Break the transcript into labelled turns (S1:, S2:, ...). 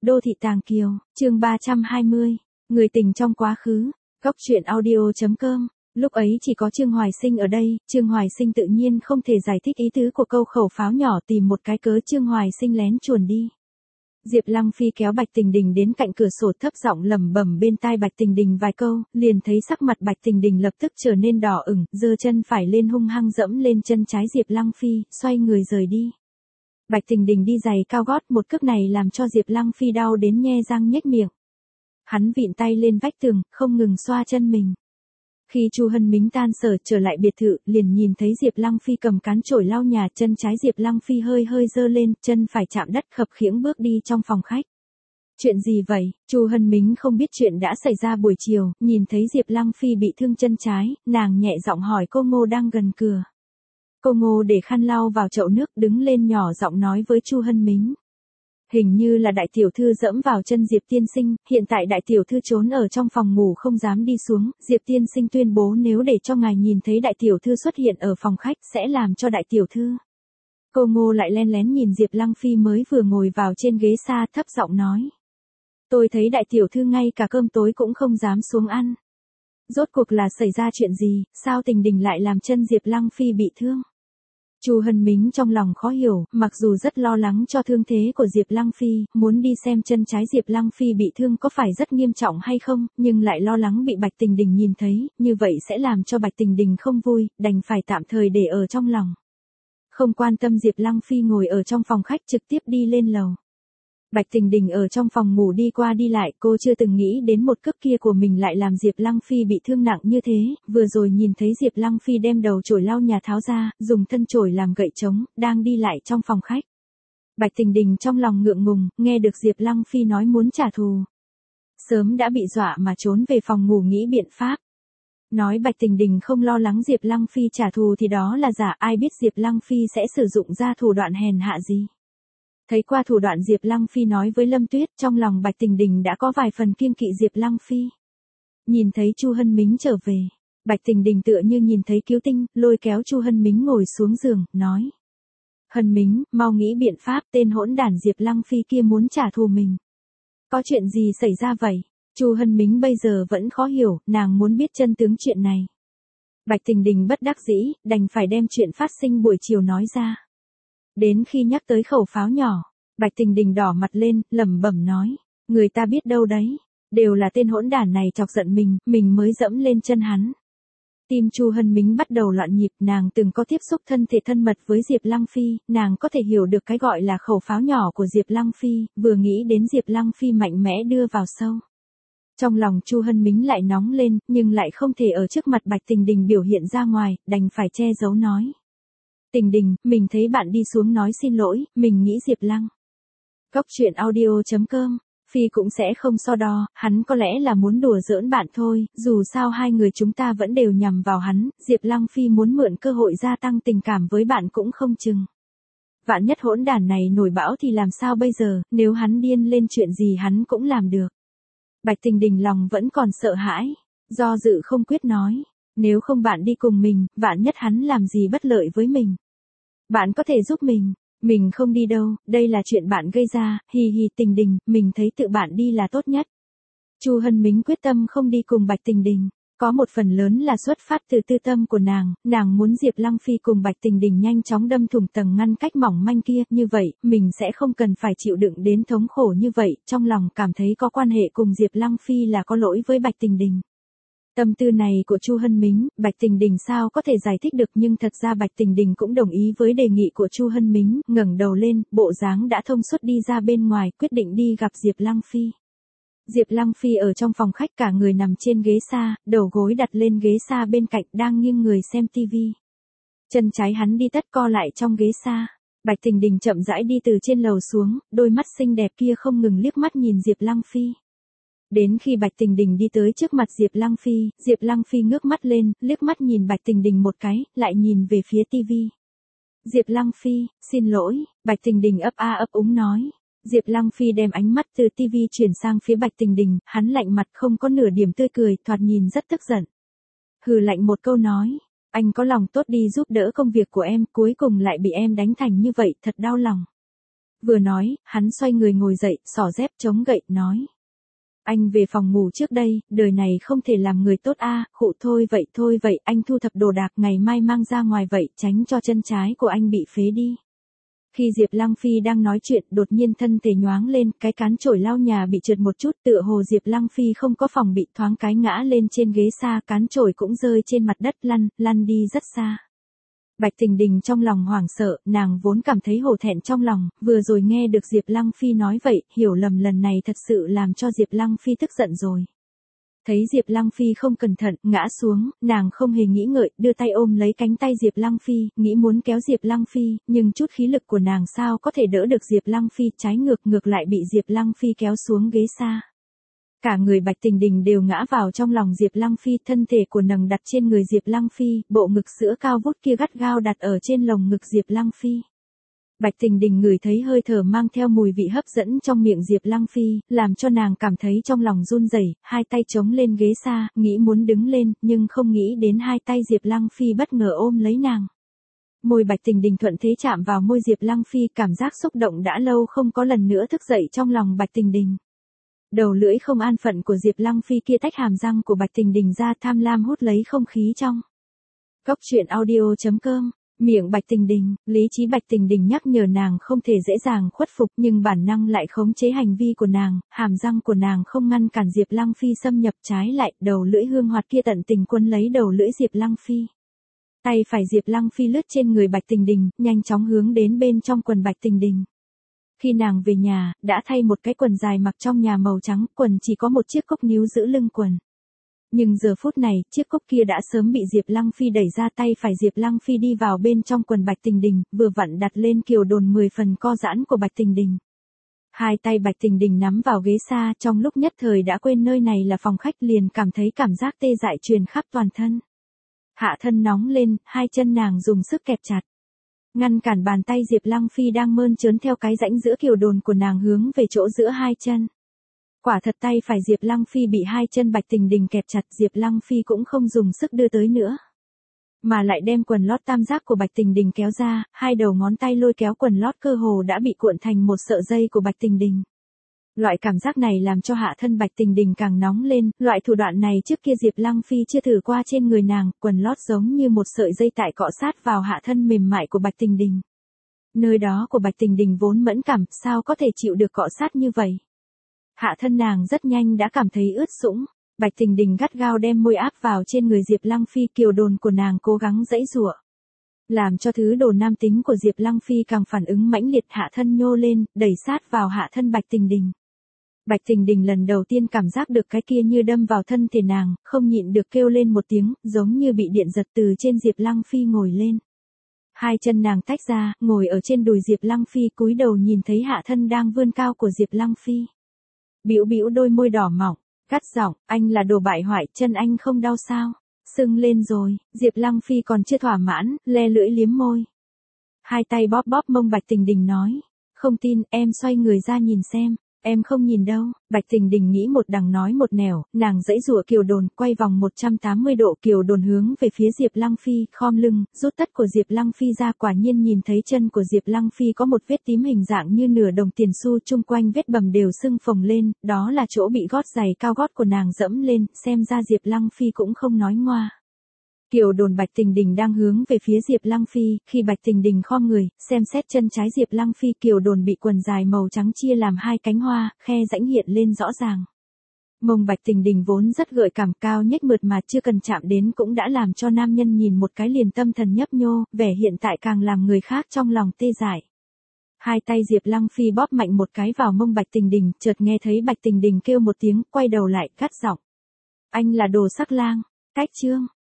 S1: Đô thị Tàng Kiều, chương 320, người tình trong quá khứ, góc truyện audio.com. Lúc ấy chỉ có Trương Hoài Sinh ở đây, Trương Hoài Sinh tự nhiên không thể giải thích ý tứ của câu khẩu pháo nhỏ, tìm một cái cớ Trương Hoài Sinh lén chuồn đi. Diệp Lăng Phi kéo Bạch Tình Đình đến cạnh cửa sổ, thấp giọng lẩm bẩm bên tai Bạch Tình Đình vài câu, liền thấy sắc mặt Bạch Tình Đình lập tức trở nên đỏ ửng, giơ chân phải lên hung hăng dẫm lên chân trái Diệp Lăng Phi, xoay người rời đi. Bạch Tình Đình đi giày cao gót, một cước này làm cho Diệp Lăng Phi đau đến nhe răng nhếch miệng. Hắn vịn tay lên vách tường, không ngừng xoa chân mình. Khi Chu Hân Mính tan sở trở lại biệt thự, liền nhìn thấy Diệp Lăng Phi cầm cán chổi lau nhà, chân trái Diệp Lăng Phi hơi giơ lên, chân phải chạm đất, khập khiễng bước đi trong phòng khách. Chuyện gì vậy? Chu Hân Mính không biết chuyện đã xảy ra buổi chiều, nhìn thấy Diệp Lăng Phi bị thương chân trái, nàng nhẹ giọng hỏi cô Ngô đang gần cửa. Cô Ngô để khăn lau vào chậu nước, đứng lên nhỏ giọng nói với Chu Hân Mính. Hình như là đại tiểu thư dẫm vào chân Diệp tiên sinh, hiện tại đại tiểu thư trốn ở trong phòng ngủ không dám đi xuống, Diệp tiên sinh tuyên bố nếu để cho ngài nhìn thấy đại tiểu thư xuất hiện ở phòng khách sẽ làm cho đại tiểu thư. Cô Ngô lại len lén nhìn Diệp Lăng Phi mới vừa ngồi vào trên ghế xa, thấp giọng nói. Tôi thấy đại tiểu thư ngay cả cơm tối cũng không dám xuống ăn. Rốt cuộc là xảy ra chuyện gì, sao Tình Đình lại làm chân Diệp Lăng Phi bị thương? Chu Hân Mính trong lòng khó hiểu, mặc dù rất lo lắng cho thương thế của Diệp Lăng Phi, muốn đi xem chân trái Diệp Lăng Phi bị thương có phải rất nghiêm trọng hay không, nhưng lại lo lắng bị Bạch Tình Đình nhìn thấy, như vậy sẽ làm cho Bạch Tình Đình không vui, đành phải tạm thời để ở trong lòng. Không quan tâm Diệp Lăng Phi ngồi ở trong phòng khách, trực tiếp đi lên lầu. Bạch Tình Đình ở trong phòng ngủ đi qua đi lại, cô chưa từng nghĩ đến một cước kia của mình lại làm Diệp Lăng Phi bị thương nặng như thế, vừa rồi nhìn thấy Diệp Lăng Phi đem đầu chổi lau nhà tháo ra, dùng thân chổi làm gậy trống, đang đi lại trong phòng khách. Bạch Tình Đình trong lòng ngượng ngùng, nghe được Diệp Lăng Phi nói muốn trả thù. Sớm đã bị dọa mà trốn về phòng ngủ nghĩ biện pháp. Nói Bạch Tình Đình không lo lắng Diệp Lăng Phi trả thù thì đó là giả, ai biết Diệp Lăng Phi sẽ sử dụng ra thủ đoạn hèn hạ gì. Thấy qua thủ đoạn Diệp Lăng Phi nói với Lâm Tuyết, trong lòng Bạch Tình Đình đã có vài phần kiêng kỵ Diệp Lăng Phi. Nhìn thấy Chu Hân Mính trở về, Bạch Tình Đình tựa như nhìn thấy cứu tinh, lôi kéo Chu Hân Mính ngồi xuống giường, nói. Hân Mính, mau nghĩ biện pháp, tên hỗn đản Diệp Lăng Phi kia muốn trả thù mình. Có chuyện gì xảy ra vậy? Chu Hân Mính bây giờ vẫn khó hiểu, nàng muốn biết chân tướng chuyện này. Bạch Tình Đình bất đắc dĩ, đành phải đem chuyện phát sinh buổi chiều nói ra. Đến khi nhắc tới khẩu pháo nhỏ, Bạch Tình Đình đỏ mặt lên, lẩm bẩm nói, người ta biết đâu đấy, đều là tên hỗn đản này chọc giận mình mới dẫm lên chân hắn. Tim Chu Hân Mính bắt đầu loạn nhịp, nàng từng có tiếp xúc thân thể thân mật với Diệp Lăng Phi, nàng có thể hiểu được cái gọi là khẩu pháo nhỏ của Diệp Lăng Phi, vừa nghĩ đến Diệp Lăng Phi mạnh mẽ đưa vào sâu. Trong lòng Chu Hân Mính lại nóng lên, nhưng lại không thể ở trước mặt Bạch Tình Đình biểu hiện ra ngoài, đành phải che giấu nói. Tình Đình, mình thấy bạn đi xuống nói xin lỗi, mình nghĩ Diệp Lăng. Góc truyện audio.com, Phi cũng sẽ không so đo, hắn có lẽ là muốn đùa giỡn bạn thôi, dù sao hai người chúng ta vẫn đều nhằm vào hắn, Diệp Lăng Phi muốn mượn cơ hội gia tăng tình cảm với bạn cũng không chừng. Vạn nhất hỗn đản này nổi bão thì làm sao bây giờ, nếu hắn điên lên chuyện gì hắn cũng làm được. Bạch Tình Đình lòng vẫn còn sợ hãi, do dự không quyết nói, nếu không bạn đi cùng mình, vạn nhất hắn làm gì bất lợi với mình. Bạn có thể giúp mình không đi đâu, đây là chuyện bạn gây ra, hi hi. Tình Đình, mình thấy tự bạn đi là tốt nhất. Chu Hân Mính quyết tâm không đi cùng Bạch Tình Đình, có một phần lớn là xuất phát từ tư tâm của nàng muốn Diệp Lăng Phi cùng Bạch Tình Đình nhanh chóng đâm thủng tầng ngăn cách mỏng manh kia, như vậy, mình sẽ không cần phải chịu đựng đến thống khổ như vậy, trong lòng cảm thấy có quan hệ cùng Diệp Lăng Phi là có lỗi với Bạch Tình Đình. Tâm tư này của Chu Hân Mính, Bạch Tình Đình sao có thể giải thích được, nhưng thật ra Bạch Tình Đình cũng đồng ý với đề nghị của Chu Hân Mính, ngẩng đầu lên, bộ dáng đã thông suốt đi ra bên ngoài, quyết định đi gặp Diệp Lăng Phi. Diệp Lăng Phi ở trong phòng khách cả người nằm trên ghế sa, đầu gối đặt lên ghế sa bên cạnh, đang nghiêng người xem tivi. Chân trái hắn đi tất co lại trong ghế sa. Bạch Tình Đình chậm rãi đi từ trên lầu xuống, đôi mắt xinh đẹp kia không ngừng liếc mắt nhìn Diệp Lăng Phi. Đến khi Bạch Tình Đình đi tới trước mặt Diệp Lăng Phi ngước mắt lên, liếc mắt nhìn Bạch Tình Đình một cái, lại nhìn về phía tivi. Diệp Lăng Phi, xin lỗi, Bạch Tình Đình ấp a ấp úng nói. Diệp Lăng Phi đem ánh mắt từ tivi chuyển sang phía Bạch Tình Đình, hắn lạnh mặt không có nửa điểm tươi cười, thoạt nhìn rất tức giận. Hừ lạnh một câu nói, anh có lòng tốt đi giúp đỡ công việc của em, cuối cùng lại bị em đánh thành như vậy, thật đau lòng. Vừa nói, hắn xoay người ngồi dậy, xỏ dép chống gậy, nói. Anh về phòng ngủ trước đây, đời này không thể làm người tốt a. Khụ thôi vậy, anh thu thập đồ đạc ngày mai mang ra ngoài vậy, tránh cho chân trái của anh bị phế đi. Khi Diệp Lăng Phi đang nói chuyện, đột nhiên thân thể nhoáng lên, cái cán chổi lau nhà bị trượt một chút, tựa hồ Diệp Lăng Phi không có phòng bị, thoáng cái ngã lên trên ghế xa, cán chổi cũng rơi trên mặt đất, lăn đi rất xa. Bạch Tình Đình trong lòng hoảng sợ, nàng vốn cảm thấy hổ thẹn trong lòng, vừa rồi nghe được Diệp Lăng Phi nói vậy, hiểu lầm lần này thật sự làm cho Diệp Lăng Phi tức giận rồi. Thấy Diệp Lăng Phi không cẩn thận, ngã xuống, nàng không hề nghĩ ngợi, đưa tay ôm lấy cánh tay Diệp Lăng Phi, nghĩ muốn kéo Diệp Lăng Phi, nhưng chút khí lực của nàng sao có thể đỡ được Diệp Lăng Phi, trái ngược lại bị Diệp Lăng Phi kéo xuống ghế xa. Cả người Bạch Tình Đình đều ngã vào trong lòng Diệp Lăng Phi, thân thể của nàng đặt trên người Diệp Lăng Phi, bộ ngực sữa cao vút kia gắt gao đặt ở trên lồng ngực Diệp Lăng Phi. Bạch Tình Đình ngửi thấy hơi thở mang theo mùi vị hấp dẫn trong miệng Diệp Lăng Phi, làm cho nàng cảm thấy trong lòng run rẩy, hai tay chống lên ghế xa, nghĩ muốn đứng lên, nhưng không nghĩ đến hai tay Diệp Lăng Phi bất ngờ ôm lấy nàng. Môi Bạch Tình Đình thuận thế chạm vào môi Diệp Lăng Phi, cảm giác xúc động đã lâu không có lần nữa thức dậy trong lòng Bạch Tình Đình. Đầu lưỡi không an phận của Diệp Lăng Phi kia tách hàm răng của Bạch Tình Đình ra, tham lam hút lấy không khí trong. Cốc truyện audio.com. Miệng Bạch Tình Đình, lý trí Bạch Tình Đình nhắc nhở nàng không thể dễ dàng khuất phục, nhưng bản năng lại khống chế hành vi của nàng, hàm răng của nàng không ngăn cản Diệp Lăng Phi xâm nhập, trái lại, đầu lưỡi hương hoạt kia tận tình quấn lấy đầu lưỡi Diệp Lăng Phi. Tay phải Diệp Lăng Phi lướt trên người Bạch Tình Đình, nhanh chóng hướng đến bên trong quần Bạch Tình Đình. Khi nàng về nhà, đã thay một cái quần dài mặc trong nhà màu trắng, quần chỉ có một chiếc cúc níu giữ lưng quần. Nhưng giờ phút này, chiếc cúc kia đã sớm bị Diệp Lăng Phi đẩy ra, tay phải Diệp Lăng Phi đi vào bên trong quần Bạch Tình Đình, vừa vặn đặt lên kiều đồn 10 phần co giãn của Bạch Tình Đình. Hai tay Bạch Tình Đình nắm vào ghế xa, trong lúc nhất thời đã quên nơi này là phòng khách, liền cảm thấy cảm giác tê dại truyền khắp toàn thân. Hạ thân nóng lên, hai chân nàng dùng sức kẹp chặt, ngăn cản bàn tay Diệp Lăng Phi đang mơn trớn theo cái rãnh giữa kiều đồn của nàng hướng về chỗ giữa hai chân. Quả thật tay phải Diệp Lăng Phi bị hai chân Bạch Tình Đình kẹp chặt, Diệp Lăng Phi cũng không dùng sức đưa tới nữa, mà lại đem quần lót tam giác của Bạch Tình Đình kéo ra, hai đầu ngón tay lôi kéo quần lót cơ hồ đã bị cuộn thành một sợi dây của Bạch Tình Đình. Loại cảm giác này làm cho hạ thân Bạch Tình Đình càng nóng lên, loại thủ đoạn này trước kia Diệp Lăng Phi chưa thử qua trên người nàng, quần lót giống như một sợi dây tại cọ sát vào hạ thân mềm mại của Bạch Tình Đình. Nơi đó của Bạch Tình Đình vốn mẫn cảm, sao có thể chịu được cọ sát như vậy. Hạ thân nàng rất nhanh đã cảm thấy ướt sũng, Bạch Tình Đình gắt gao đem môi áp vào trên người Diệp Lăng Phi, kiều đồn của nàng cố gắng giãy giụa, làm cho thứ đồ nam tính của Diệp Lăng Phi càng phản ứng mãnh liệt, hạ thân nhô lên, đẩy sát vào hạ thân Bạch Tình Đình. Bạch Tình Đình lần đầu tiên cảm giác được cái kia như đâm vào thân thể nàng, không nhịn được kêu lên một tiếng, giống như bị điện giật, từ trên Diệp Lăng Phi ngồi lên. Hai chân nàng tách ra, ngồi ở trên đùi Diệp Lăng Phi, cúi đầu nhìn thấy hạ thân đang vươn cao của Diệp Lăng Phi. Bĩu bĩu đôi môi đỏ mọng, cắt giọng, anh là đồ bại hoại, chân anh không đau sao? Sưng lên rồi, Diệp Lăng Phi còn chưa thỏa mãn, le lưỡi liếm môi. Hai tay bóp bóp mông Bạch Tình Đình nói, không tin, em xoay người ra nhìn xem. Em không nhìn đâu. Bạch Tình Đình nghĩ một đằng nói một nẻo, nàng giãy giụa kiều đồn, quay vòng 180 độ, kiều đồn hướng về phía Diệp Lăng Phi, khom lưng, rút tất của Diệp Lăng Phi ra, quả nhiên nhìn thấy chân của Diệp Lăng Phi có một vết tím hình dạng như nửa đồng tiền xu, chung quanh vết bầm đều sưng phồng lên, đó là chỗ bị gót giày cao gót của nàng dẫm lên, xem ra Diệp Lăng Phi cũng không nói ngoa. Kiều đồn Bạch Tình Đình đang hướng về phía Diệp Lăng Phi, khi Bạch Tình Đình khom người, xem xét chân trái Diệp Lăng Phi, kiều đồn bị quần dài màu trắng chia làm hai cánh hoa, khe rãnh hiện lên rõ ràng. Mông Bạch Tình Đình vốn rất gợi cảm, cao nhếch mượt mà chưa cần chạm đến cũng đã làm cho nam nhân nhìn một cái liền tâm thần nhấp nhô, vẻ hiện tại càng làm người khác trong lòng tê dại. Hai tay Diệp Lăng Phi bóp mạnh một cái vào mông Bạch Tình Đình, chợt nghe thấy Bạch Tình Đình kêu một tiếng, quay đầu lại, cắt giọng. Anh là đồ sắc lang. Cách chương